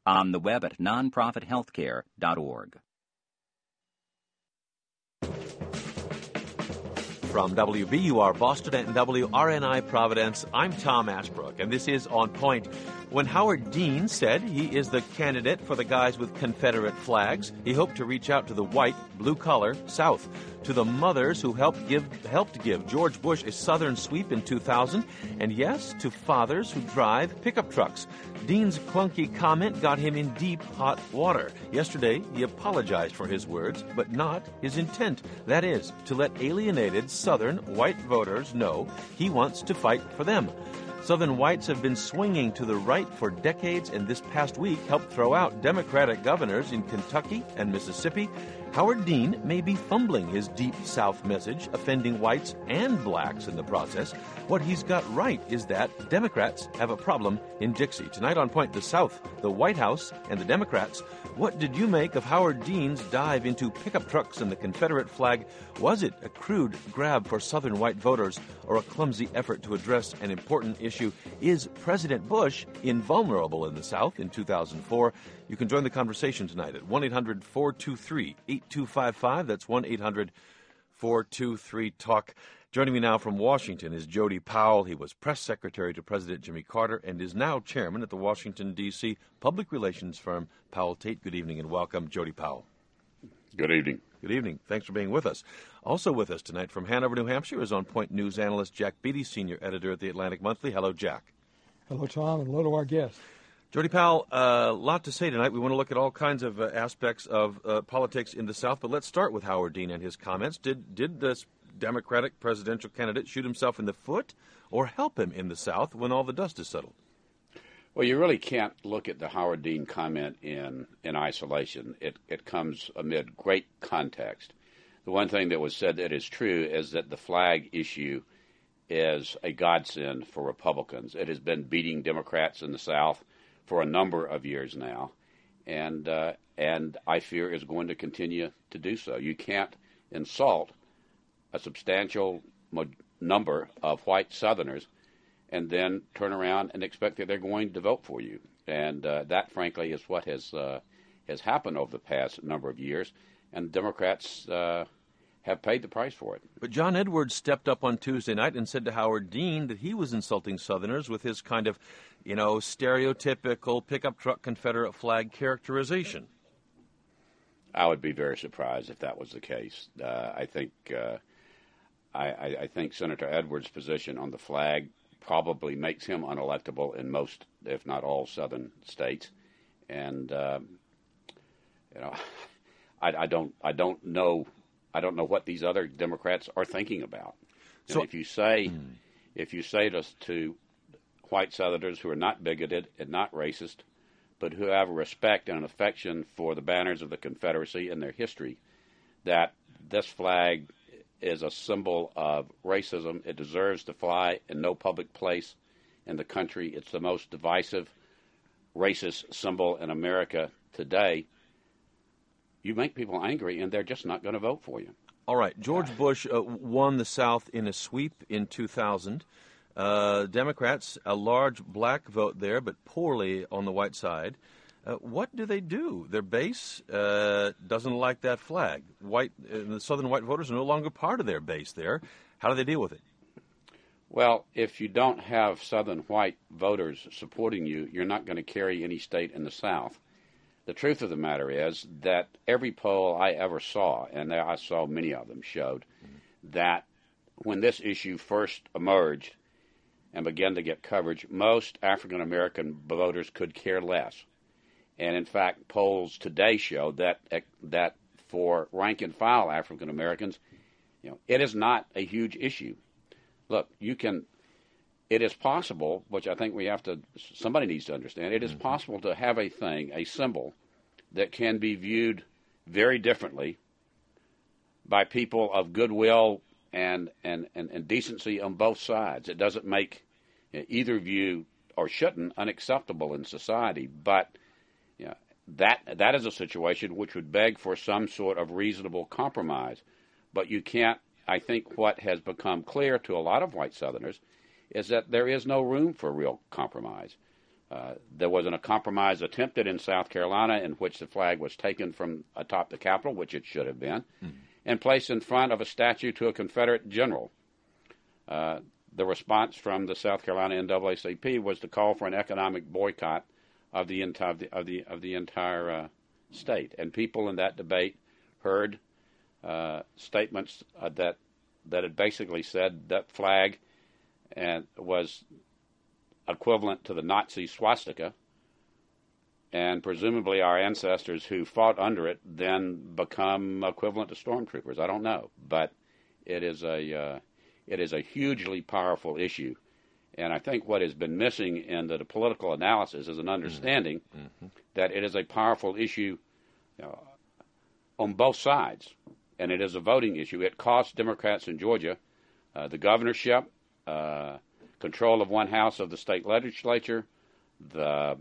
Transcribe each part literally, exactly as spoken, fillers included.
on the web at non profit healthcare dot org. From W B U R Boston and W R N I Providence, I'm Tom Ashbrook, and this is On Point. When Howard Dean said he is the candidate for the guys with Confederate flags, he hoped to reach out to the white, blue-collar South, to the mothers who helped give helped give George Bush a southern sweep in two thousand, and yes, to fathers who drive pickup trucks. Dean's clunky comment got him in deep, hot water. Yesterday, he apologized for his words, but not his intent. That is, to let alienated Southern white voters know he wants to fight for them. Southern whites have been swinging to the right for decades, and this past week helped throw out Democratic governors in Kentucky and Mississippi. Howard Dean may be fumbling his Deep South message, offending whites and blacks in the process. What he's got right is that Democrats have a problem in Dixie. Tonight on Point, the South, the White House, and the Democrats. What did you make of Howard Dean's dive into pickup trucks and the Confederate flag? Was it a crude grab for Southern white voters or a clumsy effort to address an important issue? Is President Bush invulnerable in the South in two thousand four? You can join the conversation tonight at one eight hundred four two three eight two five five. That's one eight hundred four two three talk. Joining me now from Washington is Jody Powell. He was press secretary to President Jimmy Carter and is now chairman at the Washington, D C public relations firm Powell Tate. Good evening and welcome, Jody Powell. Good evening. Good evening. Thanks for being with us. Also with us tonight from Hanover, New Hampshire is On Point News analyst Jack Beatty, senior editor at the Atlantic Monthly. Hello, Jack. Hello, Tom, and hello to our guest. Jody Powell, a uh, lot to say tonight. We want to look at all kinds of uh, aspects of uh, politics in the South, but let's start with Howard Dean and his comments. Did did this Democratic presidential candidate shoot himself in the foot or help him in the South when all the dust is settled? Well, you really can't look at the Howard Dean comment in, in isolation. It, it comes amid great context. The one thing that was said that is true is that the flag issue is a godsend for Republicans. It has been beating Democrats in the South for a number of years now, and uh, and I fear is going to continue to do so. You can't insult a substantial mo- number of white Southerners and then turn around and expect that they're going to vote for you. And uh, that, frankly, is what has uh, has happened over the past number of years, and Democrats uh, have paid the price for it. But John Edwards stepped up on Tuesday night and said to Howard Dean that he was insulting Southerners with his kind of, you know, stereotypical pickup truck Confederate flag characterization. I would be very surprised if that was the case. Uh, I think uh, I, I, I think Senator Edwards' position on the flag probably makes him unelectable in most, if not all, Southern states, and um, you know, I, I don't, I don't know, I don't know what these other Democrats are thinking about. And so, if you say, mm. if you say to, to white Southerners who are not bigoted and not racist, but who have a respect and an affection for the banners of the Confederacy and their history, that this flag is a symbol of racism. It deserves to fly in no public place in the country. It's the most divisive racist symbol in America today. You make people angry, and they're just not going to vote for you. All right. George Bush uh, won the South in a sweep in two thousand. Uh, Democrats, a large black vote there, but poorly on the white side. Uh, what do they do? Their base uh, doesn't like that flag. White, uh, the Southern white voters are no longer part of their base there. How do they deal with it? Well, if you don't have Southern white voters supporting you, you're not going to carry any state in the South. The truth of the matter is that every poll I ever saw, and I saw many of them, showed mm-hmm. that when this issue first emerged and began to get coverage, most African-American voters could care less. And in fact, polls today show that that for rank-and-file African Americans, you know, it is not a huge issue. Look, you can. It is possible, which I think we have to. Somebody needs to understand. It is mm-hmm. possible to have a thing, a symbol, that can be viewed very differently by people of goodwill and and, and, and decency on both sides. It doesn't make you know, either view, or shouldn't, unacceptable in society, but. You know, that that is a situation which would beg for some sort of reasonable compromise. But you can't, I think what has become clear to a lot of white Southerners is that there is no room for real compromise. Uh, there was an, a compromise attempted in South Carolina in which the flag was taken from atop the Capitol, which it should have been, mm-hmm. and placed in front of a statue to a Confederate general. Uh, the response from the South Carolina N double A C P was to call for an economic boycott of the entire of the of the, of the entire uh, state, and people in that debate heard uh, statements uh, that that had basically said that flag and was equivalent to the Nazi swastika, and presumably our ancestors who fought under it then become equivalent to stormtroopers. I don't know, but it is a uh, it is a hugely powerful issue, and I think what has been missing in the, the political analysis is an understanding mm-hmm. that it is a powerful issue you know, on both sides, and it is a voting issue. It cost Democrats in Georgia uh, the governorship, uh, control of one house of the state legislature, the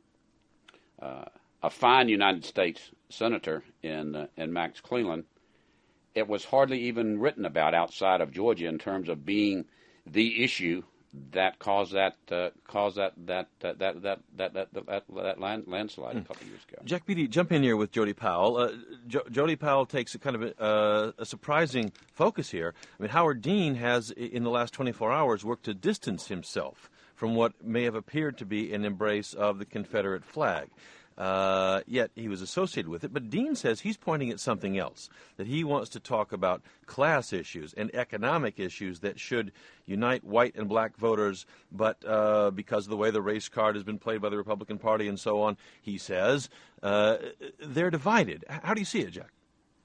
uh, a fine United States senator in uh, in Max Cleland. It was hardly even written about outside of Georgia in terms of being the issue that caused that uh, caused that that that that that that that, that, that land, landslide a couple of years ago. Jack Beatty, jump in here with Jody Powell. Uh, jo- Jody Powell takes a kind of a, uh, a surprising focus here. I mean, Howard Dean has, in the last twenty-four hours, worked to distance himself from what may have appeared to be an embrace of the Confederate flag. Uh, yet he was associated with it. But Dean says he's pointing at something else, that he wants to talk about class issues and economic issues that should unite white and black voters, but uh, because of the way the race card has been played by the Republican Party and so on, he says, uh, they're divided. How do you see it, Jack?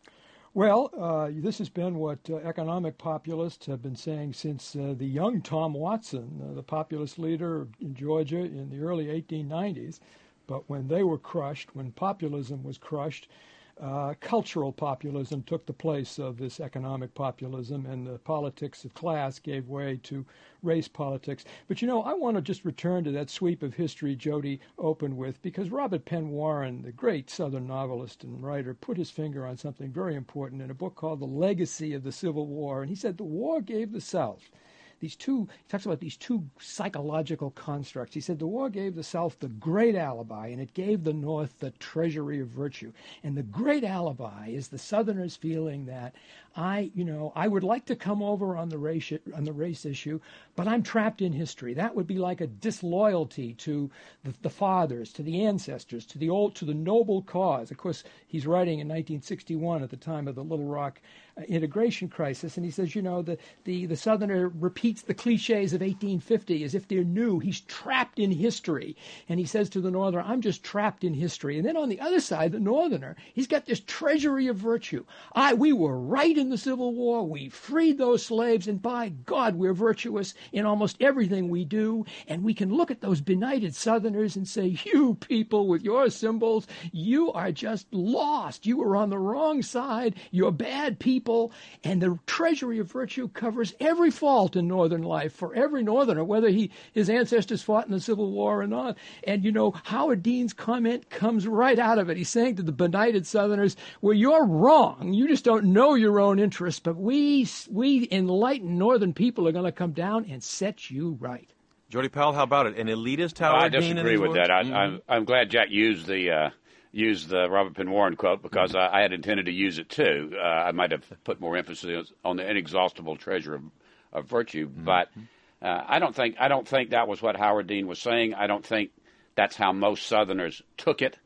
Well, uh, this has been what uh, economic populists have been saying since uh, the young Tom Watson, uh, the populist leader in Georgia in the early eighteen nineties. But when they were crushed, when populism was crushed, uh, cultural populism took the place of this economic populism, and the politics of class gave way to race politics. But, you know, I want to just return to that sweep of history Jody opened with, because Robert Penn Warren, the great Southern novelist and writer, put his finger on something very important in a book called The Legacy of the Civil War. And he said the war gave the South These two, he talks about these two psychological constructs. He said the war gave the South the great alibi, and it gave the North the treasury of virtue. And the great alibi is the Southerners feeling that I, you know, I would like to come over on the race on the race issue, but I'm trapped in history. That would be like a disloyalty to the, the fathers, to the ancestors, to the old, to the noble cause. Of course, he's writing in nineteen sixty-one at the time of the Little Rock uh, integration crisis, and he says, you know, the the the Southerner repeats the cliches of eighteen fifty as if they're new. He's trapped in history, and he says to the Northerner, I'm just trapped in history. And then on the other side, the Northerner, he's got this treasury of virtue. I we were right in the Civil War. We freed those slaves, and by God, we're virtuous in almost everything we do. And we can look at those benighted Southerners and say, you people with your symbols, you are just lost. You were on the wrong side. You're bad people. And the treasury of virtue covers every fault in Northern life for every Northerner, whether he his ancestors fought in the Civil War or not. And, you know, Howard Dean's comment comes right out of it. He's saying to the benighted Southerners, well, you're wrong. You just don't know your own interests, but we we enlightened Northern people are going to come down and set you right. Jody Powell, how about it? An elitist Howard Dean? I disagree with that. I, mm-hmm. I'm, I'm glad Jack used the uh, used the Robert Penn Warren quote, because mm-hmm. I, I had intended to use it too. Uh, I might have put more emphasis on the inexhaustible treasure of, of virtue, mm-hmm. but uh, I don't think I don't think that was what Howard Dean was saying. I don't think that's how most Southerners took it,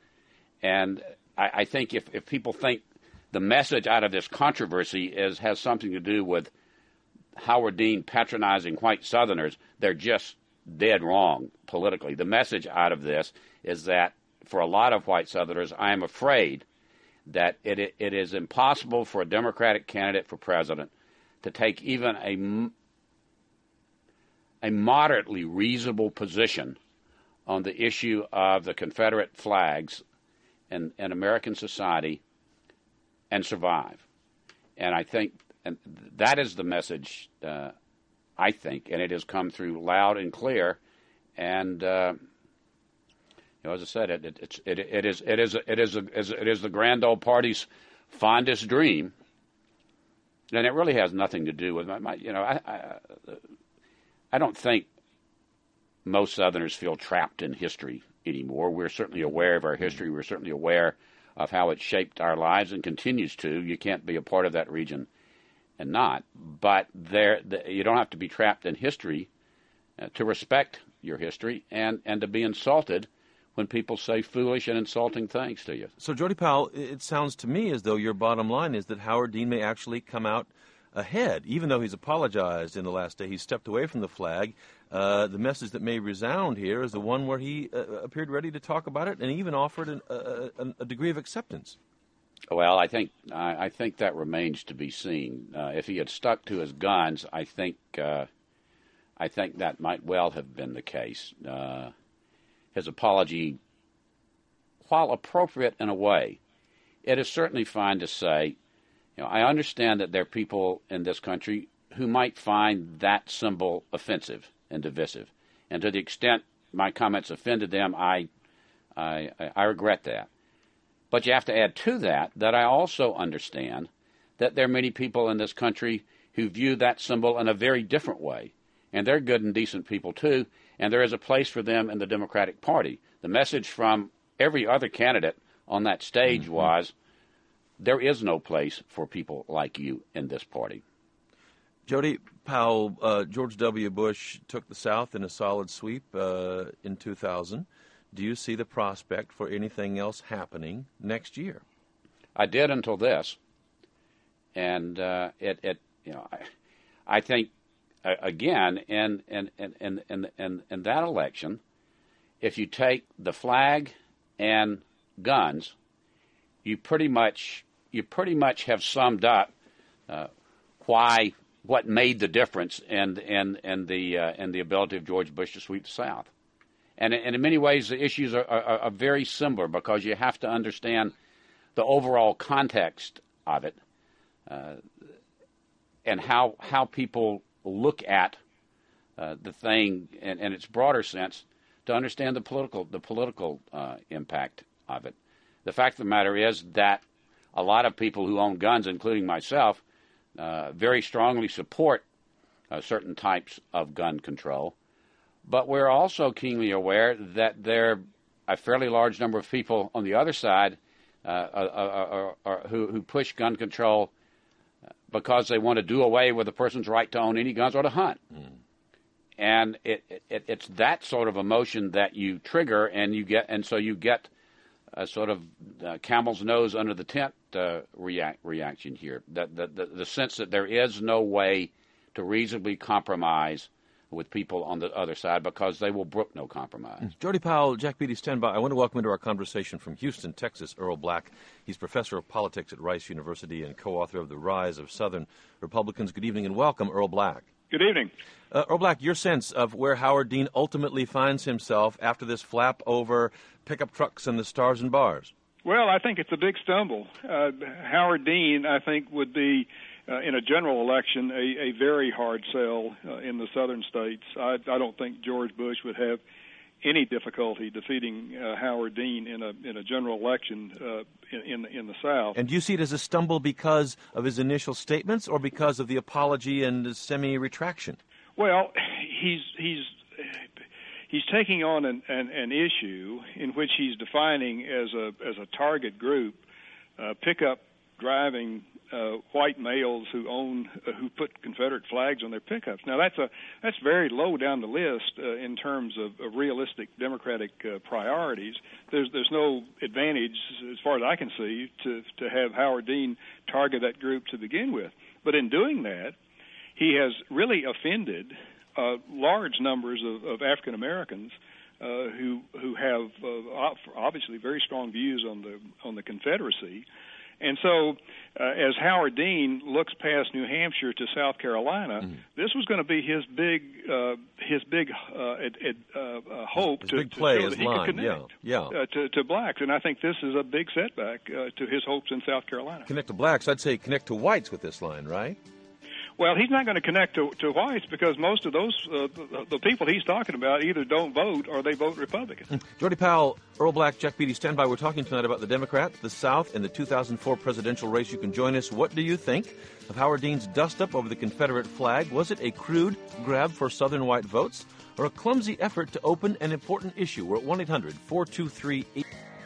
and I, I think if, if people think the message out of this controversy is has something to do with Howard Dean patronizing white Southerners, they're just dead wrong politically. The message out of this is that for a lot of white Southerners, I am afraid that it it is impossible for a Democratic candidate for president to take even a, a moderately reasonable position on the issue of the Confederate flags in, in American society and survive. And I think and that is the message, uh, I think, and it has come through loud and clear. And uh, you know, as I said, it it, it's, it it is it is it is a, it is the grand old party's fondest dream, and it really has nothing to do with my, my you know I, I I don't think most Southerners feel trapped in history anymore. We're certainly aware of our history. We're certainly aware of how it shaped our lives and continues to. You can't be a part of that region and not. But there, the, you don't have to be trapped in history uh, to respect your history and, and to be insulted when people say foolish and insulting things to you. So, Jody Powell, it sounds to me as though your bottom line is that Howard Dean may actually come out ahead, even though he's apologized in the last day. He's stepped away from the flag. Uh, the message that may resound here is the one where he uh, appeared ready to talk about it and even offered an, uh, a, a degree of acceptance. Well, I think I, I think that remains to be seen. Uh, if he had stuck to his guns, I think uh, I think that might well have been the case. Uh, his apology, while appropriate in a way, it is certainly fine to say, you know, I understand that there are people in this country who might find that symbol offensive and divisive, and to the extent my comments offended them, I, I, I regret that. But you have to add to that that I also understand that there are many people in this country who view that symbol in a very different way, and they're good and decent people too, and there is a place for them in the Democratic Party. The message from every other candidate on that stage mm-hmm. was, there is no place for people like you in this party. Jody Powell, uh, George W. Bush took the South in a solid sweep uh, in two thousand. Do you see the prospect for anything else happening next year? I did until this, and uh, it, it, you know, I, I think uh, again in in, in, in, in in in that election, if you take the flag and guns, you pretty much you pretty much have summed up uh, why what made the difference in in in the uh, in the ability of George Bush to sweep the South. And, and in many ways, the issues are, are, are very similar because you have to understand the overall context of it uh, and how how people look at uh, the thing in, in its broader sense to understand the political the political uh, impact of it. The fact of the matter is that a lot of people who own guns, including myself, uh, very strongly support uh, certain types of gun control. But we're also keenly aware that there are a fairly large number of people on the other side uh, are, are, are, who, who push gun control because they want to do away with a person's right to own any guns or to hunt. Mm. And it, it, it's that sort of emotion that you trigger, and you get, and so you get a sort of uh, camel's nose under the tent uh, react, reaction here. That the, the, the sense that there is no way to reasonably compromise with people on the other side because they will brook no compromise. Jody Powell, Jack Beatty, stand by. I want to welcome into our conversation from Houston, Texas, Earl Black. He's professor of politics at Rice University and co-author of The Rise of Southern Republicans. Good evening and welcome, Earl Black. Good evening. Uh, Earl Black, your sense of where Howard Dean ultimately finds himself after this flap over pickup trucks and the stars and bars? Well, I think it's a big stumble. Uh, Howard Dean, I think, would be Uh, in a general election, a, a very hard sell uh, in the southern states. I, I don't think George Bush would have any difficulty defeating uh, Howard Dean in a in a general election uh, in, in in the South. And do you see it as a stumble because of his initial statements, or because of the apology and semi-retraction? Well, he's he's he's taking on an, an, an issue in which he's defining as a as a target group uh, pickup driving Uh, white males who own, uh, who put Confederate flags on their pickups. Now that's a that's very low down the list uh, in terms of, of realistic Democratic uh, priorities. There's there's no advantage, as far as I can see, to to have Howard Dean target that group to begin with. But in doing that, he has really offended uh, large numbers of, of African Americans uh, who who have uh, obviously very strong views on the on the Confederacy. And so, uh, as Howard Dean looks past New Hampshire to South Carolina, mm. this was going to be his big, uh, his big uh, ed, ed, uh, hope his to, big to play, show that he line. could connect yeah. Yeah. Uh, to, to blacks. And I think this is a big setback uh, to his hopes in South Carolina. Connect to blacks. I'd say connect to whites with this line, right? Well, he's not going to connect to, to whites because most of those, uh, the, the people he's talking about either don't vote or they vote Republican. Jody Powell, Earl Black, Jack Beatty, stand by. We're talking tonight about the Democrats, the South, and the two thousand four presidential race. You can join us. What do you think of Howard Dean's dust-up over the Confederate flag? Was it a crude grab for Southern white votes, or a clumsy effort to open an important issue. We're at one eight hundred four two three eight.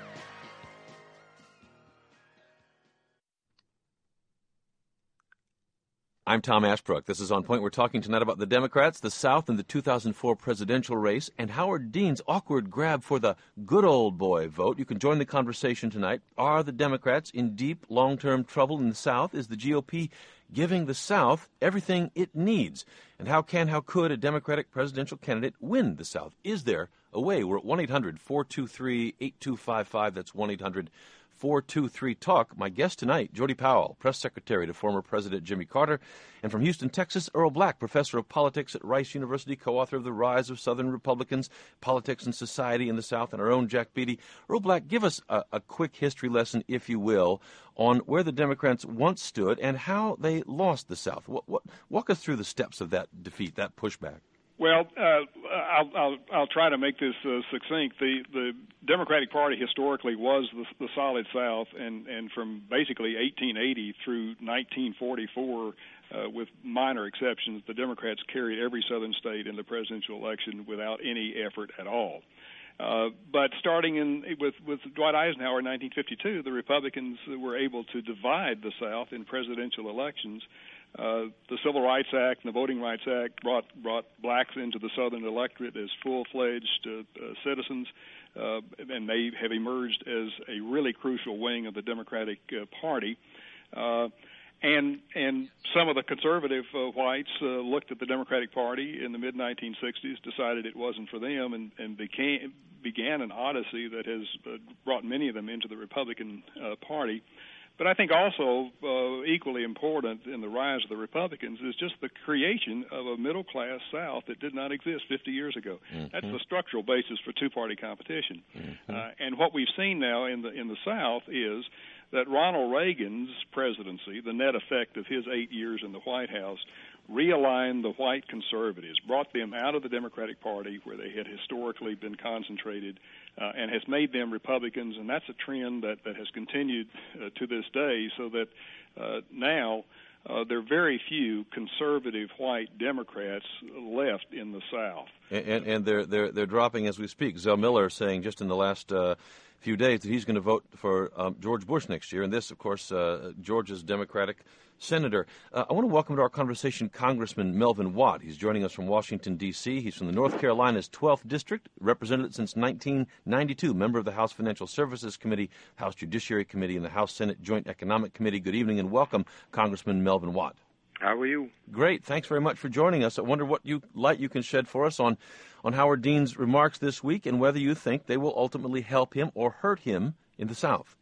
I'm Tom Ashbrook. This is On Point. We're talking tonight about the Democrats, the South, and the two thousand four presidential race, and Howard Dean's awkward grab for the good old boy vote. You can join the conversation tonight. Are the Democrats in deep, long-term trouble in the South? Is the G O P giving the South everything it needs? And how can, how could a Democratic presidential candidate win the South? Is there a way? We're at one eight hundred four two three eight two five five. That's one eight hundred four two three talk. My guest tonight, Jody Powell, press secretary to former President Jimmy Carter, and from Houston, Texas, Earl Black, professor of politics at Rice University, co-author of The Rise of Southern Republicans, Politics and Society in the South, and our own Jack Beatty. Earl Black, give us a, a quick history lesson, if you will, on where the Democrats once stood and how they lost the South. What, what, walk us through the steps of that defeat, that pushback. Well, uh, I'll, I'll I'll try to make this uh, succinct. The the Democratic Party historically was the, the solid South, and, and from basically eighteen eighty through nineteen forty-four, uh, with minor exceptions, the Democrats carried every Southern state in the presidential election without any effort at all. Uh, but starting in with, with Dwight Eisenhower in nineteen fifty-two, the Republicans were able to divide the South in presidential elections. Uh, the Civil Rights Act and the Voting Rights Act brought brought blacks into the Southern electorate as full-fledged uh, uh, citizens, uh, and they have emerged as a really crucial wing of the Democratic uh, Party. Uh, and and some of the conservative uh, whites uh, looked at the Democratic Party in the mid nineteen sixties, decided it wasn't for them, and, and became, began an odyssey that has uh, brought many of them into the Republican uh, Party. But I think also uh, equally important in the rise of the Republicans is just the creation of a middle-class South that did not exist fifty years ago. Mm-hmm. That's the structural basis for two-party competition. Mm-hmm. Uh, and what we've seen now in the in the South is that Ronald Reagan's presidency, the net effect of his eight years in the White House, realigned the white conservatives, brought them out of the Democratic Party where they had historically been concentrated, uh, and has made them Republicans, and that's a trend that, that has continued uh, to this day, so that uh, now uh, there are very few conservative white Democrats left in the South. And, and, and they're, they're, they're dropping as we speak. Zell Miller saying just in the last uh, few days that he's going to vote for um, George Bush next year, and this, of course, uh, Georgia's Democratic senator. Uh, I want to welcome to our conversation Congressman Melvin Watt. He's joining us from Washington, D C He's from the North Carolina's twelfth District, represented it since nineteen ninety-two, member of the House Financial Services Committee, House Judiciary Committee, and the House Senate Joint Economic Committee. Good evening and welcome, Congressman Melvin Watt. How are you? Great. Thanks very much for joining us. I wonder what you, light you can shed for us on, on Howard Dean's remarks this week and whether you think they will ultimately help him or hurt him in the South.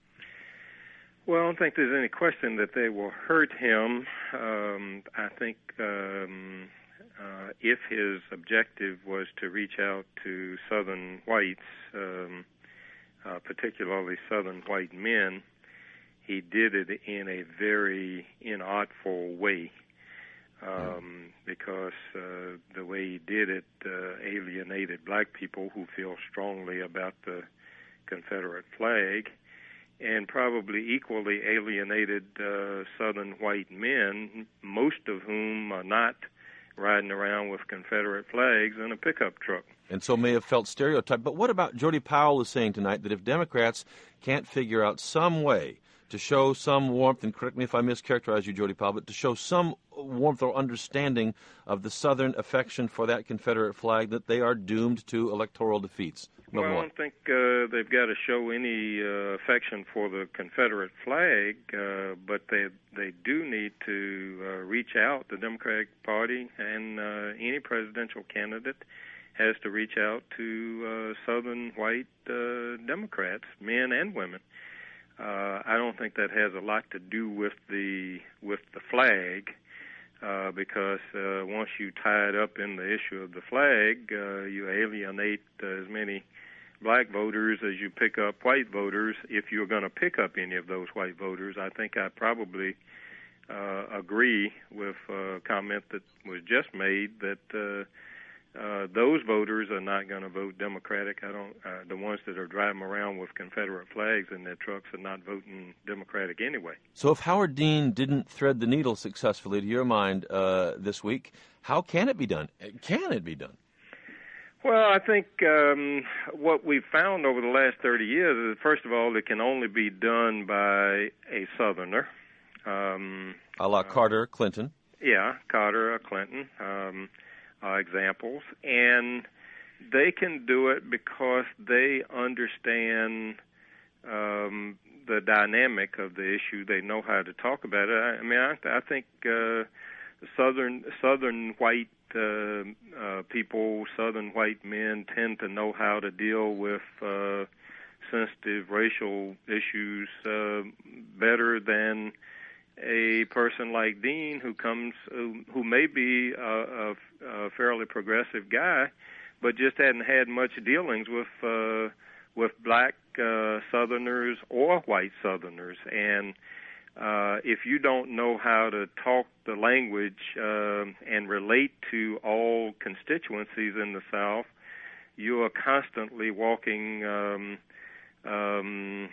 Well, I don't think there's any question that they will hurt him. Um, I think um, uh, if his objective was to reach out to Southern whites, um, uh, particularly Southern white men, he did it in a very inartful way. Um, because uh, the way he did it uh, alienated black people who feel strongly about the Confederate flag, and probably equally alienated uh, Southern white men, most of whom are not riding around with Confederate flags in a pickup truck. And so may have felt stereotyped. But what about Jody Powell is saying tonight that if Democrats can't figure out some way to show some warmth, and correct me if I mischaracterize you, Jody Powell, but to show some warmth or understanding of the Southern affection for that Confederate flag, that they are doomed to electoral defeats? Well, I don't think uh, they've got to show any uh, affection for the Confederate flag, uh, but they they do need to uh, reach out. The Democratic Party and uh, any presidential candidate has to reach out to uh, Southern white uh, Democrats, men and women. Uh, I don't think that has a lot to do with the with the flag, uh, because uh, once you tie it up in the issue of the flag, uh, you alienate uh, as many black voters as you pick up white voters. If you're going to pick up any of those white voters, I think I probably uh, agree with a comment that was just made that uh, Uh, those voters are not going to vote Democratic. I don't. Uh, the ones that are driving around with Confederate flags in their trucks are not voting Democratic anyway. So, if Howard Dean didn't thread the needle successfully, to your mind, uh, this week, how can it be done? Can it be done? Well, I think um, what we've found over the last thirty years is, first of all, it can only be done by a Southerner. Um, a la Carter, Clinton. Yeah, Carter or Clinton, um, uh, examples. And they can do it because they understand um, the dynamic of the issue. They know how to talk about it. I, I mean, I, I think uh, Southern Southern white uh, uh, people, Southern white men tend to know how to deal with uh, sensitive racial issues uh, better than a person like Dean, who comes, who, who may be a, a, a fairly progressive guy, but just hadn't had much dealings with uh, with black uh, Southerners or white Southerners. And uh, if you don't know how to talk the language uh, and relate to all constituencies in the South, you are constantly walking Um, um,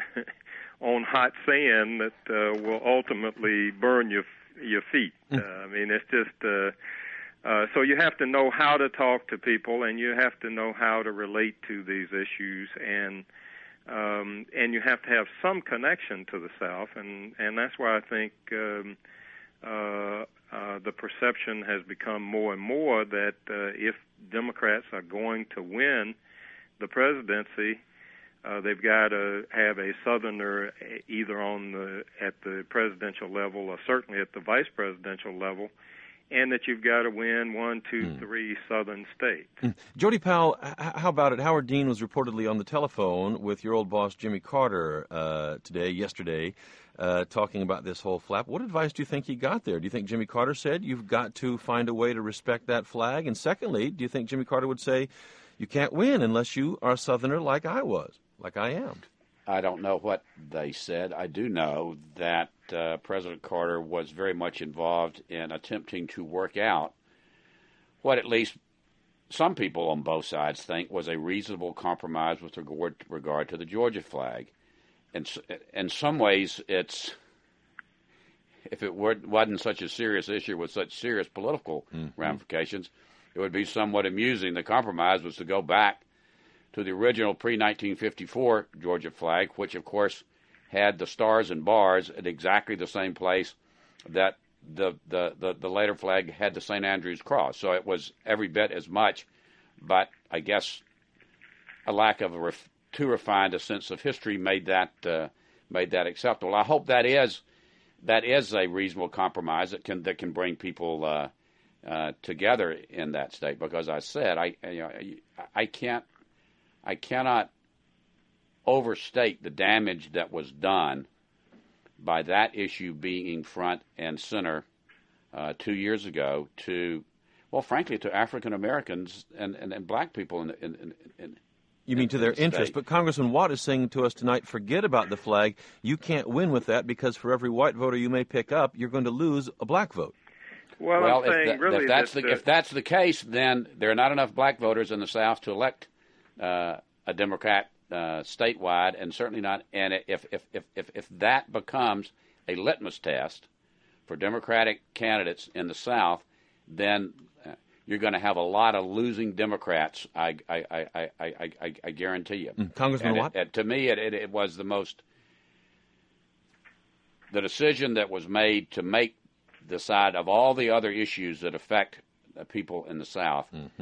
on hot sand that uh, will ultimately burn your your feet. Uh, I mean, it's just uh, uh, so you have to know how to talk to people, and you have to know how to relate to these issues, and um, and you have to have some connection to the South, and and that's why I think um, uh, uh, the perception has become more and more that uh, if Democrats are going to win the presidency, Uh, they've got to have a Southerner either on the at the presidential level or certainly at the vice presidential level, and that you've got to win one, two, mm. three Southern states. Mm. Jody Powell, h- how about it? Howard Dean was reportedly on the telephone with your old boss Jimmy Carter uh, today, yesterday, uh, talking about this whole flap. What advice do you think he got there? Do you think Jimmy Carter said you've got to find a way to respect that flag? And secondly, do you think Jimmy Carter would say you can't win unless you are a Southerner like I was? Like I am. I don't know what they said. I do know that uh, President Carter was very much involved in attempting to work out what at least some people on both sides think was a reasonable compromise with regard, regard to the Georgia flag. And in some ways, it's if it were, wasn't such a serious issue with such serious political mm-hmm. ramifications, it would be somewhat amusing. The compromise was to go back to the original pre nineteen fifty-four Georgia flag, which, of course, had the stars and bars at exactly the same place that the, the, the, the later flag had the Saint Andrew's cross. So it was every bit as much, but I guess a lack of a ref, too refined a sense of history made that uh, made that acceptable. I hope that is that is a reasonable compromise that can that can bring people uh, uh, together in that state. Because I said I you know, I can't. I cannot overstate the damage that was done by that issue being front and center uh, two years ago to, well, frankly, to African Americans and, and, and black people in, in, in, in You mean to their the interest. But Congressman Watt is saying to us tonight, forget about the flag. You can't win with that because for every white voter you may pick up, you're going to lose a black vote. Well, well I'm if, saying that, really if that's that, the uh, if that's the case, then there are not enough black voters in the South to elect uh, a Democrat uh, statewide, and certainly not. And if if, if if if that becomes a litmus test for Democratic candidates in the South, then uh, you're going to have a lot of losing Democrats. I I I I I, I, I guarantee you. Mm, Congressman and Watt? It, it, to me, it, it it was the most the decision that was made to make the side of all the other issues that affect the people in the South. Mm-hmm.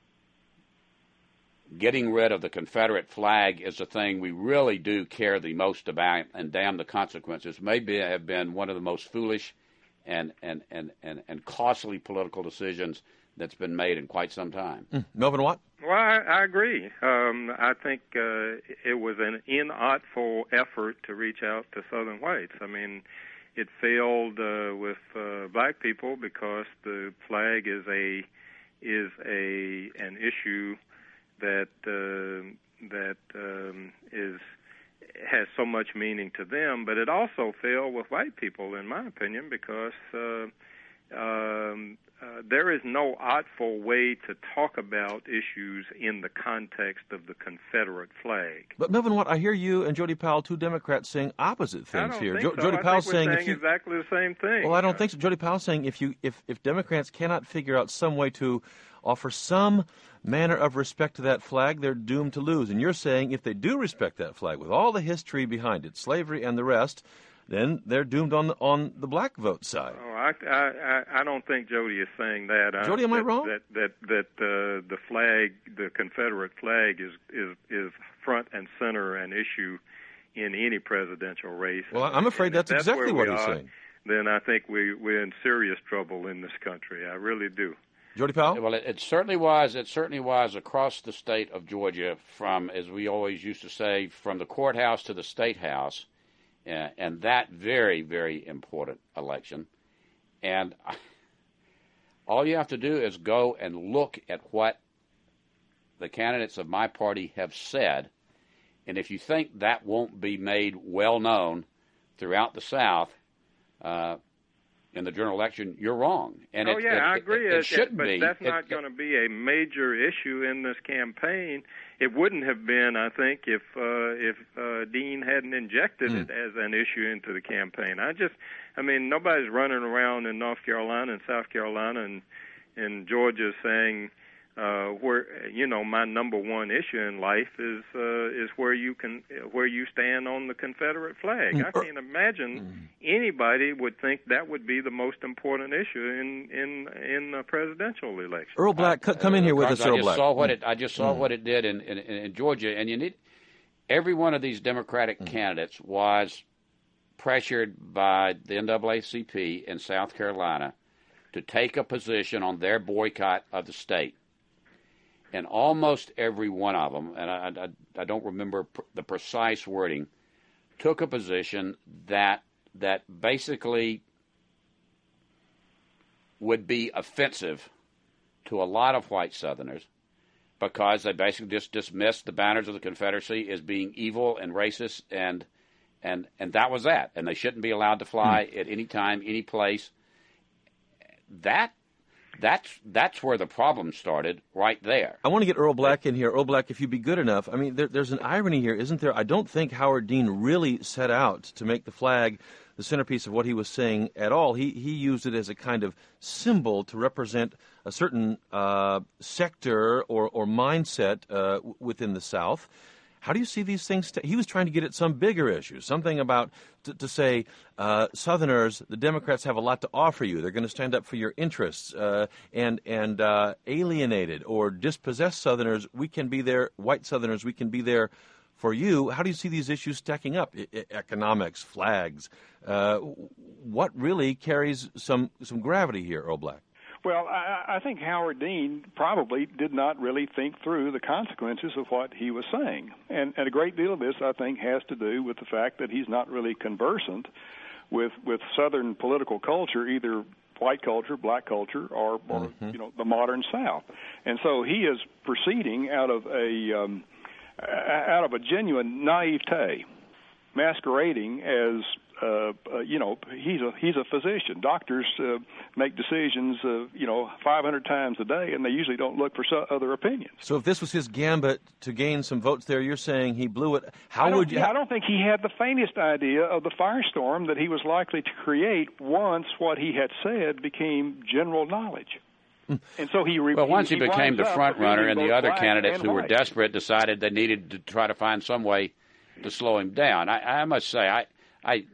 Getting rid of the Confederate flag is the thing we really do care the most about, and damn the consequences. Maybe have been one of the most foolish and and, and, and, and costly political decisions that's been made in quite some time. Mm. Melvin Watt? Well, I, I agree. Um, I think uh, it was an inartful effort to reach out to Southern whites. I mean, it failed uh, with uh, black people because the flag is a is a an issue that uh, that um, is has so much meaning to them. But it also failed with white people, in my opinion, because uh, um, uh, there is no artful way to talk about issues in the context of the Confederate flag. But Melvin Watt, I hear you and Jody Powell, two Democrats, saying opposite things I don't here. think Jo- so. Jody I Powell think we're saying, saying if you, exactly the same thing. well, I don't think so. Jody Powell saying if you if if Democrats cannot figure out some way to offer some manner of respect to that flag, they're doomed to lose. And you're saying if they do respect that flag, with all the history behind it, slavery and the rest, then they're doomed on the, on the black vote side. Oh, I, I, I don't think Jody is saying that. Jody, I, am that, I wrong? That that that uh, the flag, the Confederate flag, is is is front and center an issue in any presidential race. Well, I'm afraid and that's, that's exactly what are, he's saying. Then I think we we're in serious trouble in this country. I really do. Jody Powell? Well, it, it certainly was. It certainly was across the state of Georgia, from, as we always used to say, from the courthouse to the state house, uh, and that very, very important election. And I, all you have to do is go and look at what the candidates of my party have said, and if you think that won't be made well known throughout the South, uh, in the general election, you're wrong. And oh, it, yeah, it, I agree. It, it, it shouldn't but be. that's it, not going to be a major issue in this campaign. It wouldn't have been, I think, if uh, if uh, Dean hadn't injected mm. it as an issue into the campaign. I just, I mean, nobody's running around in North Carolina and South Carolina and in Georgia saying, uh, where you know, my number one issue in life is uh, is where you can where you stand on the Confederate flag. Mm. I can't imagine mm. anybody would think that would be the most important issue in in in a presidential election. Earl Black, I, come in here with uh, us, Earl I just Black. Saw what it, I just saw mm. what it did in, in, in Georgia, and you need every one of these Democratic mm. candidates was pressured by the N double A C P in South Carolina to take a position on their boycott of the state. And almost every one of them, and I, I, I don't remember pr- the precise wording, took a position that that basically would be offensive to a lot of white Southerners, because they basically just dismissed the banners of the Confederacy as being evil and racist, and and and that was that. And they shouldn't be allowed to fly mm. at any time, any place. That. That's that's where the problem started, right there. I want to get Earl Black in here. Earl Black, if you'd be good enough. I mean, there, there's an irony here, isn't there? I don't think Howard Dean really set out to make the flag the centerpiece of what he was saying at all. He he used it as a kind of symbol to represent a certain uh, sector or, or mindset uh, w- within the South. How do you see these things? T- he was trying to get at some bigger issue, something about t- to say, uh, Southerners, the Democrats have a lot to offer you. They're going to stand up for your interests, uh, and and uh, alienated or dispossessed Southerners, we can be there. White Southerners, we can be there for you. How do you see these issues stacking up? I- I- economics, flags. Uh, what really carries some some gravity here, Earl Black? Well, I, I think Howard Dean probably did not really think through the consequences of what he was saying. And, and a great deal of this, I think, has to do with the fact that he's not really conversant with, with Southern political culture, either white culture, black culture, or, or mm-hmm. you know, the modern South. And so he is proceeding out of a um, out of a genuine naivete, masquerading as Uh, uh, you know, he's a he's a physician. Doctors uh, make decisions, uh, you know, five hundred times a day, and they usually don't look for so other opinions. So, if this was his gambit to gain some votes there, you're saying he blew it. How I would you? Yeah, I don't think he had the faintest idea of the firestorm that he was likely to create once what he had said became general knowledge. And so he re- well, once he, he became the front runner, and the other candidates who white. were desperate decided they needed to try to find some way to slow him down. I, I must say, I. I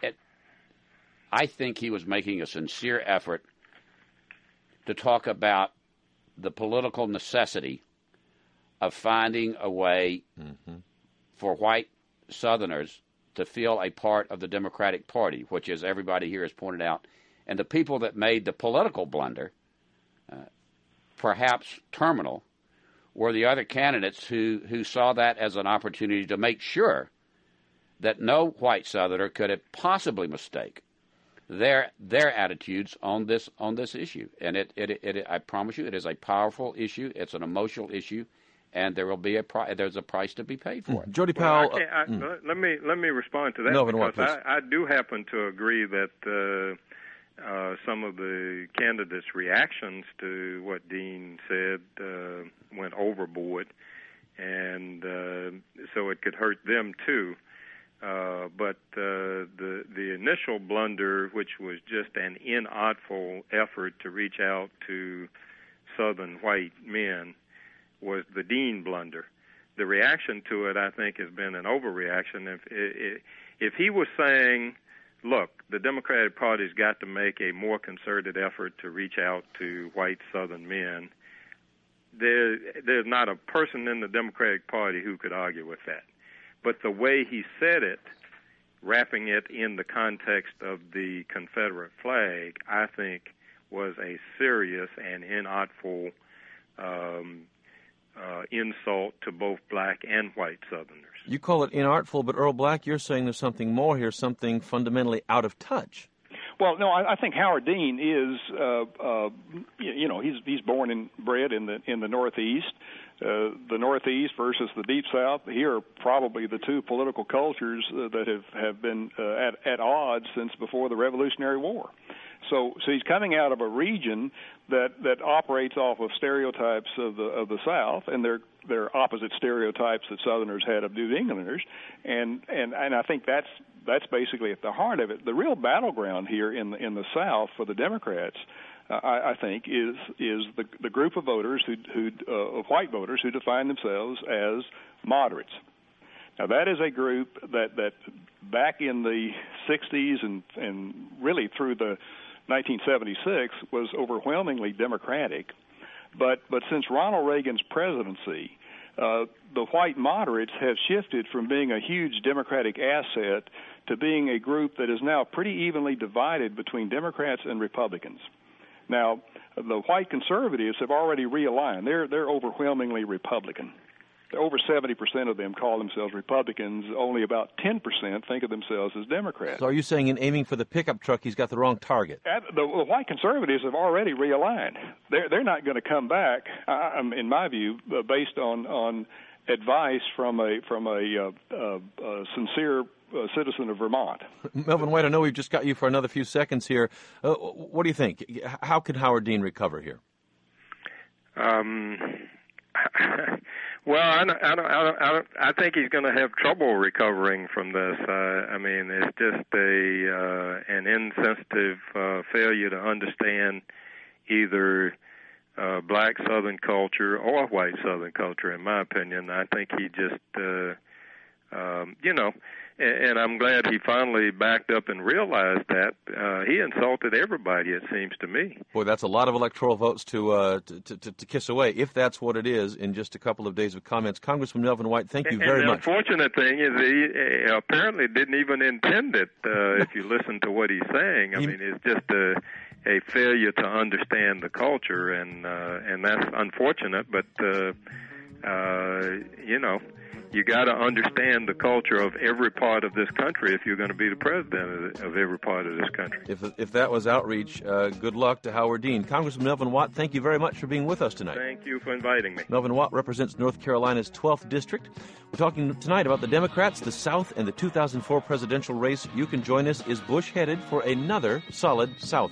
I think he was making a sincere effort to talk about the political necessity of finding a way mm-hmm. for white Southerners to feel a part of the Democratic Party, which, as everybody here has pointed out, and the people that made the political blunder, uh, perhaps terminal, were the other candidates who, who saw that as an opportunity to make sure that no white Southerner could have possibly mistake their their attitudes on this on this issue. And it, it, it, it I promise you, it is a powerful issue. It's an emotional issue, and there will be a pri- there's a price to be paid for it. Mm. Jody Powell, well, I I, mm. let me let me respond to that no, because what, I, I do happen to agree that uh, uh, some of the candidates' reactions to what Dean said uh, went overboard, and uh, so it could hurt them too. Uh, but uh, the the initial blunder, which was just an inartful effort to reach out to Southern white men was the Dean blunder. The reaction to it, I think, has been an overreaction. If if, if he was saying, look, the Democratic Party's got to make a more concerted effort to reach out to white Southern men, there there's not a person in the Democratic Party who could argue with that. But the way he said it, wrapping it in the context of the Confederate flag, I think was a serious and inartful um, uh, insult to both black and white Southerners. You call it inartful, but Earl Black, you're saying there's something more here, something fundamentally out of touch. Well, no, I, I think Howard Dean is, uh, uh, you, you know, he's he's born and bred in the in the Northeast. Uh, the Northeast versus the Deep South. Here are probably the two political cultures uh, that have have been uh, at at odds since before the Revolutionary War. So, so he's coming out of a region that, that operates off of stereotypes of the of the South, and they're they're opposite stereotypes that Southerners had of New Englanders, and and and I think that's that's basically at the heart of it. The real battleground here in the in the South for the Democrats, uh, I, I think, is is the the group of voters who who uh, of white voters who define themselves as moderates. Now, that is a group that, that back in the sixties and, and really through the nineteen seventy-six was overwhelmingly Democratic. But, but since Ronald Reagan's presidency, uh, the white moderates have shifted from being a huge Democratic asset to being a group that is now pretty evenly divided between Democrats and Republicans. Now, the white conservatives have already realigned. They're, they're overwhelmingly Republican. Over seventy percent of them call themselves Republicans. Only about ten percent think of themselves as Democrats. So are you saying in aiming for the pickup truck, he's got the wrong target? The, the white conservatives have already realigned. They're, they're not going to come back, uh, in my view, uh, based on, on advice from a from a uh, uh, uh, sincere uh, citizen of Vermont. Melvin White, I know we've just got you for another few seconds here. Uh, what do you think? How can Howard Dean recover here? Um. Well, I, don't, I, don't, I, don't, I, don't, I think he's going to have trouble recovering from this. Uh, I mean, it's just a uh, an insensitive uh, failure to understand either uh, black Southern culture or white Southern culture, in my opinion. I think he just, uh, um, you know, and, and I'm glad he finally backed up and realized that. Uh, he insulted everybody, it seems to me. Boy, that's a lot of electoral votes to, uh, to, to to kiss away, if that's what it is, in just a couple of days of comments. Congressman Melvin White, thank you very and the much. The unfortunate thing is he uh, apparently didn't even intend it, uh, if you listen to what he's saying. I he, mean, it's just a, a failure to understand the culture, and uh, and that's unfortunate, but, uh, uh, you know, you got to understand the culture of every part of this country if you're going to be the president of every part of this country. If if that was outreach, uh, good luck to Howard Dean. Congressman Melvin Watt, thank you very much for being with us tonight. Thank you for inviting me. Melvin Watt represents North Carolina's twelfth District. We're talking tonight about the Democrats, the South, and the two thousand four presidential race. You can join us. Is Bush headed for another solid South?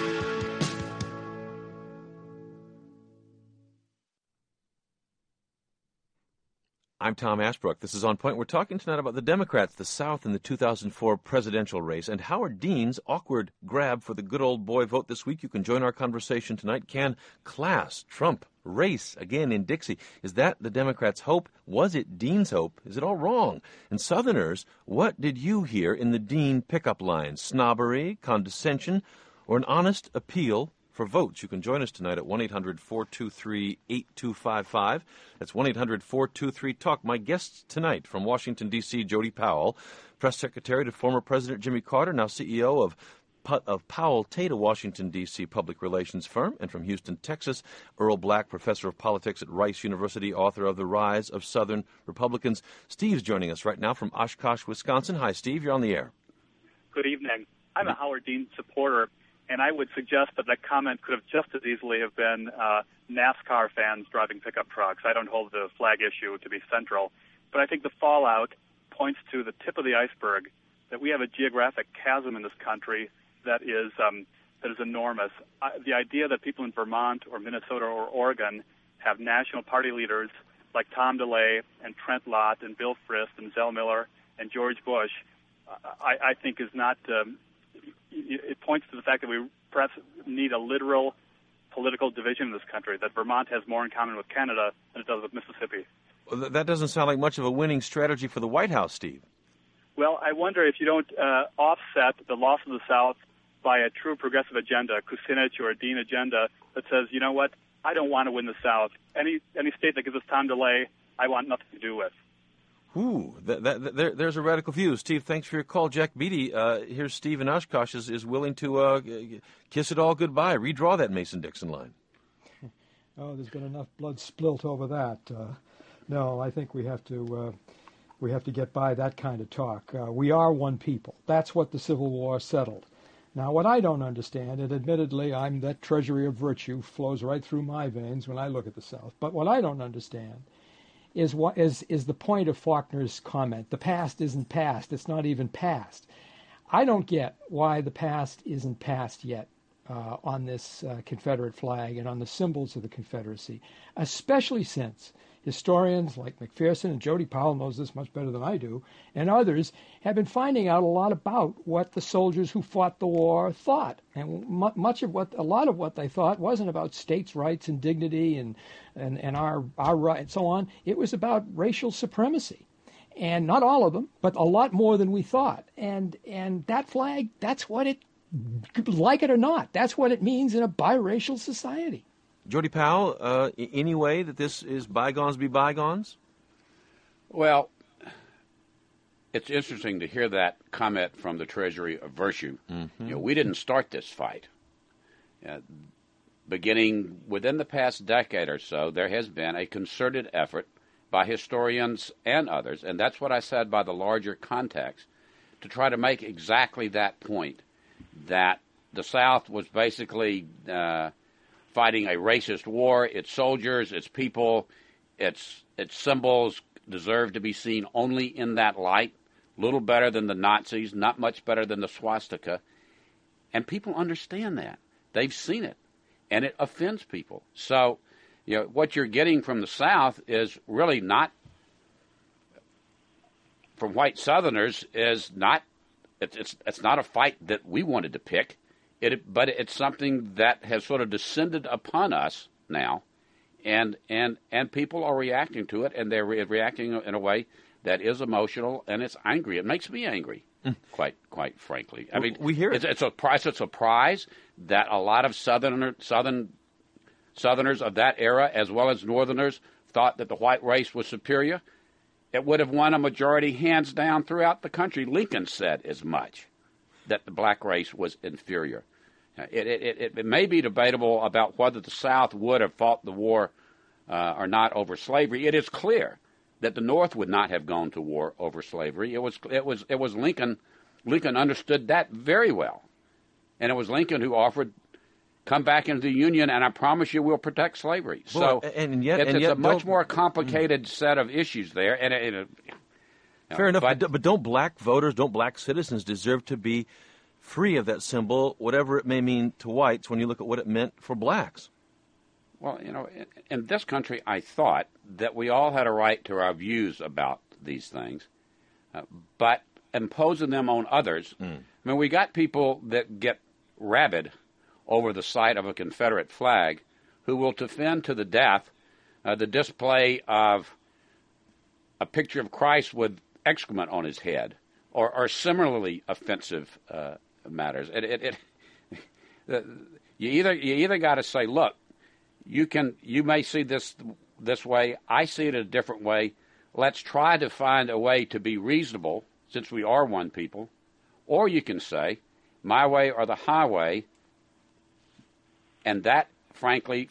I'm Tom Ashbrook. This is On Point. We're talking tonight about the Democrats, the South, in the two thousand four presidential race, and Howard Dean's awkward grab for the good old boy vote this week. You can join our conversation tonight. Can class trump race again in Dixie? Is that the Democrats' hope? Was it Dean's hope? Is it all wrong? And Southerners, what did you hear in the Dean pickup lines? Snobbery, condescension, or an honest appeal for votes? You can join us tonight at one eight hundred four two three eight two five five. That's one eight hundred four two three talk. My guests tonight from Washington, D C, Jody Powell, press secretary to former President Jimmy Carter, now C E O of of Powell Tate, a Washington, D C public relations firm, and from Houston, Texas, Earl Black, professor of politics at Rice University, author of The Rise of Southern Republicans. Steve's joining us right now from Oshkosh, Wisconsin. Hi, Steve. You're on the air. Good evening. I'm a Howard Dean supporter, and I would suggest that that comment could have just as easily have been uh, NASCAR fans driving pickup trucks. I don't hold the flag issue to be central, but I think the fallout points to the tip of the iceberg, that we have a geographic chasm in this country that is um, that is enormous. Uh, the idea that people in Vermont or Minnesota or Oregon have national party leaders like Tom DeLay and Trent Lott and Bill Frist and Zell Miller and George Bush, uh, I, I think is not... Um, it points to the fact that we perhaps need a literal political division in this country, that Vermont has more in common with Canada than it does with Mississippi. Well, that doesn't sound like much of a winning strategy for the White House, Steve. Well, I wonder if you don't uh, offset the loss of the South by a true progressive agenda, a Kucinich or a Dean agenda that says, you know what, I don't want to win the South. Any any state that gives us time delay, I want nothing to do with. Ooh, that, that, that, there, there's a radical view. Steve, thanks for your call. Jack Beatty, uh, here's Steve in Oshkosh is, is willing to uh, kiss it all goodbye, redraw that Mason-Dixon line. Oh, there's been enough blood spilt over that. Uh, no, I think we have to uh, we have to get by that kind of talk. Uh, we are one people. That's what the Civil War settled. Now, what I don't understand, and admittedly, I'm that treasury of virtue flows right through my veins when I look at the South. But what I don't understand is what is is the point of Faulkner's comment. The past isn't past. It's not even past. I don't get why the past isn't past yet uh, on this uh, Confederate flag and on the symbols of the Confederacy, especially since historians like McPherson and Jody Powell knows this much better than I do, and others have been finding out a lot about what the soldiers who fought the war thought. And mu- much of what, a lot of what they thought wasn't about states' rights and dignity and, and, and our, our right and so on. It was about racial supremacy. And not all of them, but a lot more than we thought. And, and that flag, that's what it, like it or not, that's what it means in a biracial society. Jody Powell, uh, any way that this is bygones be bygones? Well, it's interesting to hear that comment from the Treasury of Virtue. Mm-hmm. You know, we didn't start this fight. Uh, beginning within the past decade or so, there has been a concerted effort by historians and others, and that's what I said by the larger context, to try to make exactly that point, that the South was basically uh, fighting a racist war. Its soldiers, its people, its its symbols deserve to be seen only in that light. Little better than the Nazis, not much better than the swastika. And people understand that. They've seen it. And it offends people. So, you know, what you're getting from the South is really not, from white Southerners, is not, it's it's, it's not a fight that we wanted to pick. It, but it's something that has sort of descended upon us now, and and and people are reacting to it, and they're re- reacting in a way that is emotional, and it's angry. It makes me angry, mm. quite quite frankly. I mean, we hear it. It's, it's a price. It's a surprise that a lot of Southern Southern Southerners of that era, as well as Northerners, thought that the white race was superior. It would have won a majority hands down throughout the country. Lincoln said as much, that the black race was inferior. It, it, it, it may be debatable about whether the South would have fought the war uh, or not over slavery. It is clear that the North would not have gone to war over slavery. It was it was it was Lincoln. Lincoln understood that very well, and it was Lincoln who offered, "Come back into the Union, and I promise you, we'll protect slavery." Well, so and yet, it's, and it's yet a much more mm-hmm. complicated set of issues there, and it, it, Fair enough, but, but, but don't black voters, don't black citizens deserve to be free of that symbol, whatever it may mean to whites, when you look at what it meant for blacks? Well, you know, in, in this country, I thought that we all had a right to our views about these things, uh, but imposing them on others, mm. I mean, we got people that get rabid over the sight of a Confederate flag who will defend to the death uh, the display of a picture of Christ with excrement on his head, or, or similarly offensive uh, matters. It, it, it, you either you either got to say, look, you can you may see this this way, I see it a different way. Let's try to find a way to be reasonable, since we are one people. Or you can say, my way or the highway, and that, frankly,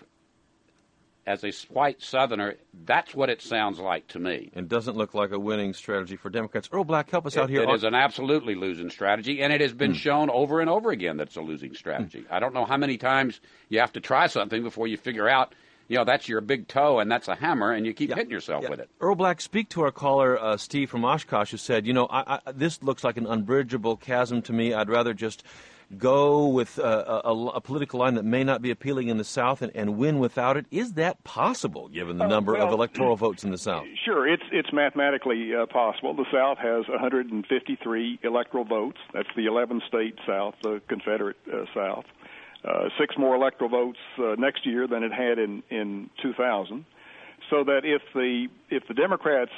as a white Southerner, that's what it sounds like to me. It doesn't look like a winning strategy for Democrats. Earl Black, help us it, out here. It is an absolutely losing strategy, and it has been mm. shown over and over again that it's a losing strategy. Mm. I don't know how many times you have to try something before you figure out, you know, that's your big toe and that's a hammer, and you keep yeah. hitting yourself yeah. with it. Earl Black, speak to our caller, uh, Steve from Oshkosh, who said, you know, I, I, this looks like an unbridgeable chasm to me. I'd rather just go with uh, a, a political line that may not be appealing in the South and, and win without it. Is that possible, given the number uh, well, of electoral votes in the South? Sure, it's it's mathematically uh, possible. The South has one hundred fifty-three electoral votes. That's the eleven-state South, the Confederate uh, South. uh, six more electoral votes uh, next year than it had in, in two thousand, so that if the if the Democrats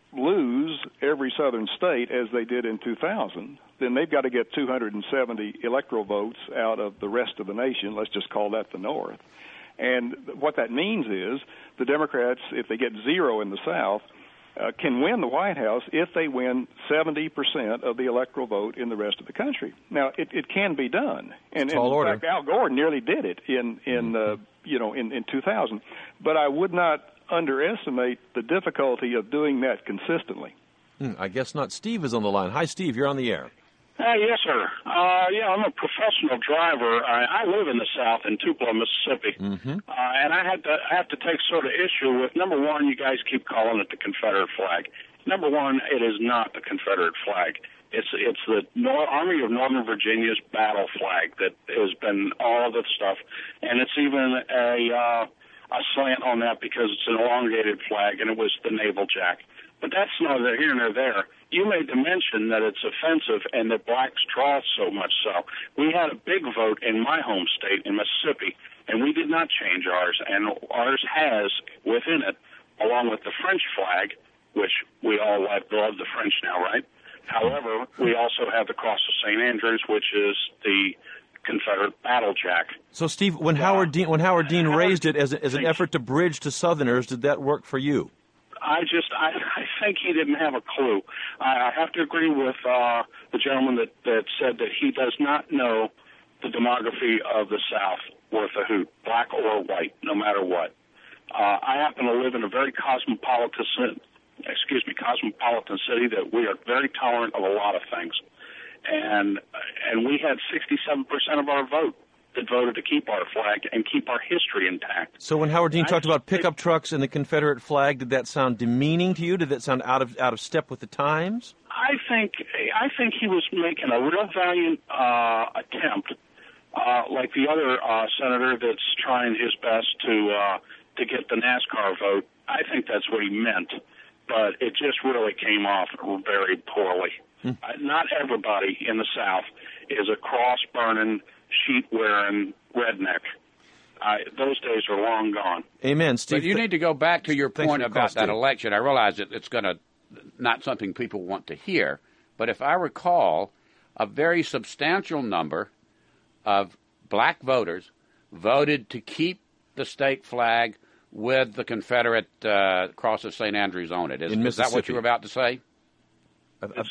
lose every southern state as they did in two thousand, then they've got to get two hundred seventy electoral votes out of the rest of the nation. Let's just call that the North. And what that means is the Democrats, if they get zero in the South, uh, can win the White House if they win seventy percent of the electoral vote in the rest of the country. Now, it, it can be done. And, and in order. fact, Al Gore nearly did it in, in uh, you know, in, in two thousand. But I would not underestimate the difficulty of doing that consistently. Hmm, I guess not. Steve is on the line. Hi, Steve. You're on the air. Uh, yes, sir. Uh, yeah, I'm a professional driver. I, I live in the South in Tupelo, Mississippi, mm-hmm. uh, and I had to I have to take sort of issue with number one. You guys keep calling it the Confederate flag. Number one, it is not the Confederate flag. It's it's the Nor- Army of Northern Virginia's battle flag that has been all the stuff, and it's even a uh, a slant on that because it's an elongated flag, and it was the naval jack. But that's neither here nor there. You made the mention that it's offensive and that blacks draw so much so. We had a big vote in my home state, in Mississippi, and we did not change ours. And ours has within it, along with the French flag, which we all love, love the French now, right? However, we also have the Cross of Saint Andrews, which is the Confederate battle jack. So, Steve, when yeah. Howard Dean when Howard Dean Howard, raised it as, a, as an effort to bridge to Southerners, did that work for you? I just, I, I think he didn't have a clue. I, I have to agree with uh, the gentleman that, that said that he does not know the demography of the South worth a hoot, black or white, no matter what. Uh, I happen to live in a very cosmopolitan, excuse me, cosmopolitan city that we are very tolerant of a lot of things, and and we had sixty-seven percent of our vote that voted to keep our flag and keep our history intact. So when Howard Dean talked about pickup trucks and the Confederate flag, did that sound demeaning to you? Did that sound out of out of step with the times? I think I think he was making a real valiant uh, attempt, uh, like the other uh, senator that's trying his best to uh, to get the NASCAR vote. I think that's what he meant, but it just really came off very poorly. Hmm. Uh, not everybody in the South is a cross-burning, sheet-wearing redneck. Uh, those days are long gone. Amen, Steve. But you need to go back to your point about that Steve. election. I realize that it's going to not something people want to hear, but if I recall, a very substantial number of black voters voted to keep the state flag with the Confederate uh, Cross of Saint Andrews on it. Is, In is that what you were about to say? I, I,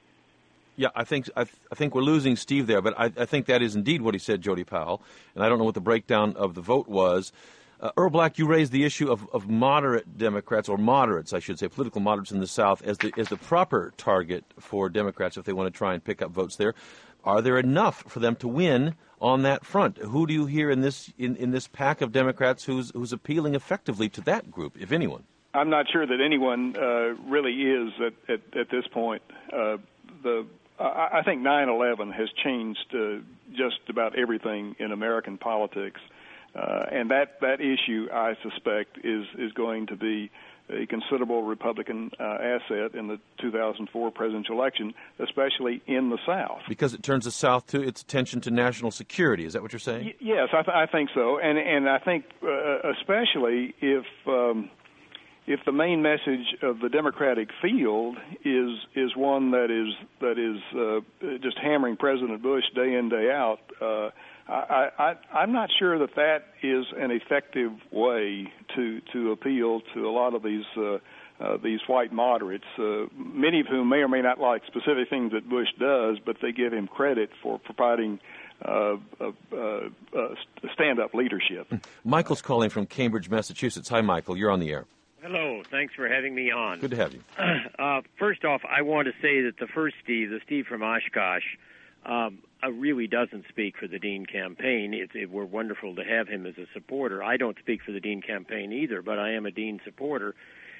Yeah, I think I, th- I think we're losing Steve there, but I, I think that is indeed what he said, Jody Powell, and I don't know what the breakdown of the vote was. Uh, Earl Black, you raised the issue of, of moderate Democrats, or moderates, I should say, political moderates in the South, as the as the proper target for Democrats if they want to try and pick up votes there. Are there enough for them to win on that front? Who do you hear in this in, in this pack of Democrats who's who's appealing effectively to that group, if anyone? I'm not sure that anyone uh, really is at, at, at this point. Uh, the I think nine eleven has changed uh, just about everything in American politics, uh, and that, that issue, I suspect, is, is going to be a considerable Republican uh, asset in the two thousand four presidential election, especially in the South. Because it turns the South to its attention to national security. Is that what you're saying? Y- yes, I, th- I think so, and and I think uh, especially if. Um, If the main message of the Democratic field is is one that is that is uh, just hammering President Bush day in, day out, uh, I, I, I'm not sure that that is an effective way to to appeal to a lot of these uh, uh, these white moderates, uh, many of whom may or may not like specific things that Bush does, but they give him credit for providing Uh, uh, uh, stand-up leadership. Michael's calling from Cambridge, Massachusetts. Hi, Michael. You're on the air. Hello. Thanks for having me on. Good to have you. Uh, first off, I want to say that the first Steve, the Steve from Oshkosh, um, uh, really doesn't speak for the Dean campaign. It, it, we're wonderful to have him as a supporter. I don't speak for the Dean campaign either, but I am a Dean supporter.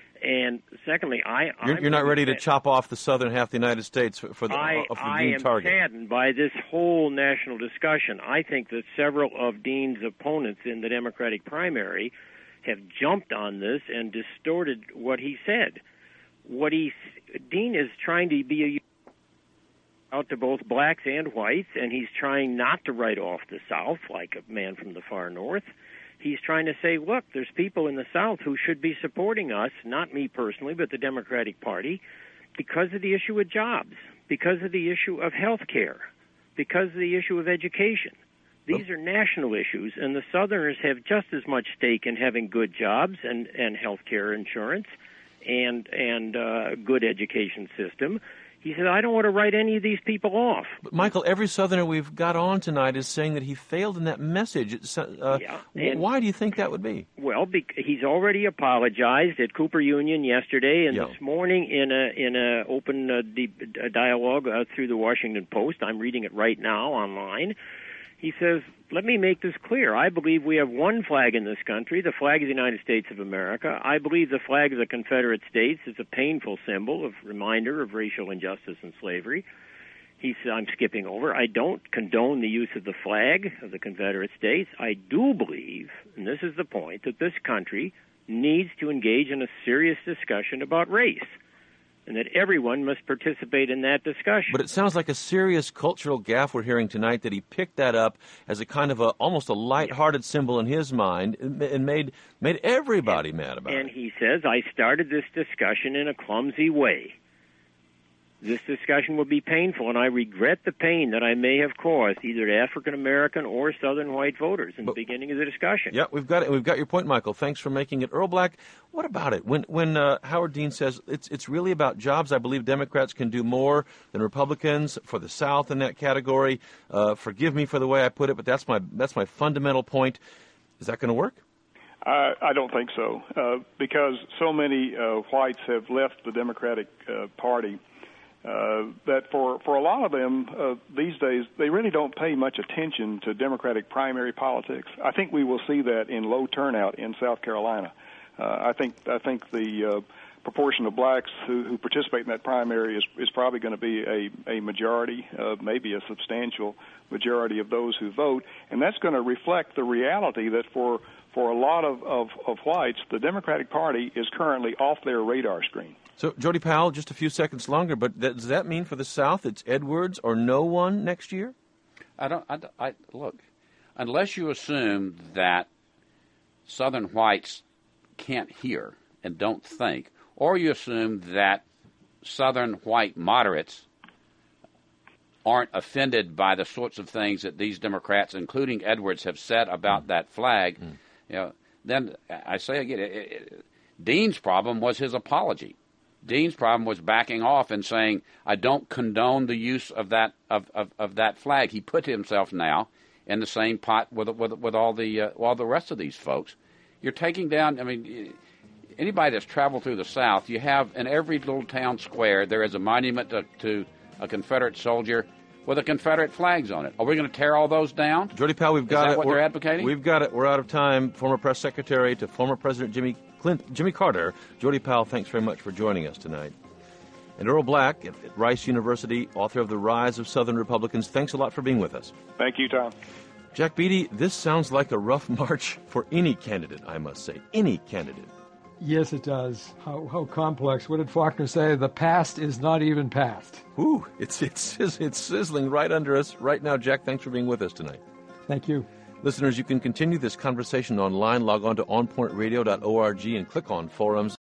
And secondly, I you're, you're not ready to chop off the southern half of the United States for, for the, I, of the I Dean am target. saddened by this whole national discussion. I think that several of Dean's opponents in the Democratic primary have jumped on this and distorted what he said. What he Dean is trying to be a out to both blacks and whites, and he's trying not to write off the South like a man from the far north. He's trying to say, look, there's people in the South who should be supporting us, not me personally, but the Democratic Party, because of the issue of jobs, because of the issue of health care, because of the issue of education. These are national issues, and the Southerners have just as much stake in having good jobs and, and health care insurance and, and uh, good education system. He said, I don't want to write any of these people off. But, Michael, every Southerner we've got on tonight is saying that he failed in that message. It's, uh, yeah, why do you think that would be? Well, bec- he's already apologized at Cooper Union yesterday, and yeah. this morning in a in a open uh, di- uh, dialogue uh, through the Washington Post. I'm reading it right now online. He says, let me make this clear. I believe we have one flag in this country, the flag of the United States of America. I believe the flag of the Confederate States is a painful symbol of reminder of racial injustice and slavery. He said, I'm skipping over. I don't condone the use of the flag of the Confederate States. I do believe, and this is the point, that this country needs to engage in a serious discussion about race, and that everyone must participate in that discussion. But it sounds like a serious cultural gaffe we're hearing tonight, that he picked that up as a kind of a almost a light-hearted symbol in his mind and made made everybody and, mad about and it. And he says, I started this discussion in a clumsy way. This discussion will be painful, and I regret the pain that I may have caused either to African-American or Southern white voters in but, the beginning of the discussion. Yeah, we've got it. We've got your point, Michael. Thanks for making it. Earl Black, what about it? When when uh, Howard Dean says it's it's really about jobs, I believe Democrats can do more than Republicans for the South in that category. Uh, forgive me for the way I put it, but that's my that's my fundamental point. Is that going to work? I, I don't think so, uh, because so many uh, whites have left the Democratic uh, Party. Uh, that for, for a lot of them uh, these days, they really don't pay much attention to Democratic primary politics. I think we will see that in low turnout in South Carolina. Uh, I think I think the uh, proportion of blacks who, who participate in that primary is, is probably going to be a, a majority, uh, maybe a substantial majority of those who vote, and that's going to reflect the reality that for for a lot of, of, of whites, the Democratic Party is currently off their radar screen. So, Jody Powell, just a few seconds longer, but th- does that mean for the South it's Edwards or no one next year? I don't. I, I look, unless you assume that Southern whites can't hear and don't think, or you assume that Southern white moderates aren't offended by the sorts of things that these Democrats, including Edwards, have said about mm. that flag, mm. you know, then I say again, it, it, Dean's problem was his apology. Dean's problem was backing off and saying, I don't condone the use of that of, of, of that flag. He put himself now in the same pot with with, with all the uh, all the rest of these folks. You're taking down, I mean, anybody that's traveled through the South, you have in every little town square, there is a monument to, to a Confederate soldier with a Confederate flags on it. Are we going to tear all those down? Jody Powell, we've got is that it. what We're, they're advocating? We've got it. We're out of time. Former press secretary to former President Jimmy Clint, Jimmy Carter. Jody Powell, thanks very much for joining us tonight. And Earl Black at, at Rice University, author of The Rise of Southern Republicans, thanks a lot for being with us. Thank you, Tom. Jack Beatty, this sounds like a rough march for any candidate, I must say. Any candidate. Yes, it does. How how complex. What did Faulkner say? The past is not even past. Ooh, it's, it's, it's sizzling right under us right now. Jack, thanks for being with us tonight. Thank you. Listeners, you can continue this conversation online. Log on to on point radio dot org and click on forums.